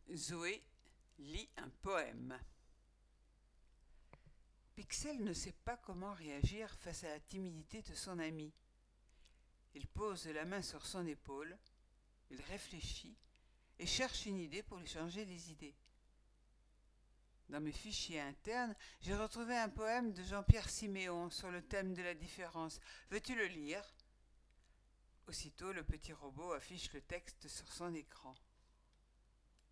Zoé lit un poème. Pixel ne sait pas comment réagir face à la timidité de son ami. Il pose la main sur son épaule, il réfléchit et cherche une idée pour lui changer les idées. Dans mes fichiers internes, j'ai retrouvé un poème de Jean-Pierre Siméon sur le thème de la différence. Veux-tu le lire ? Aussitôt, le petit robot affiche le texte sur son écran.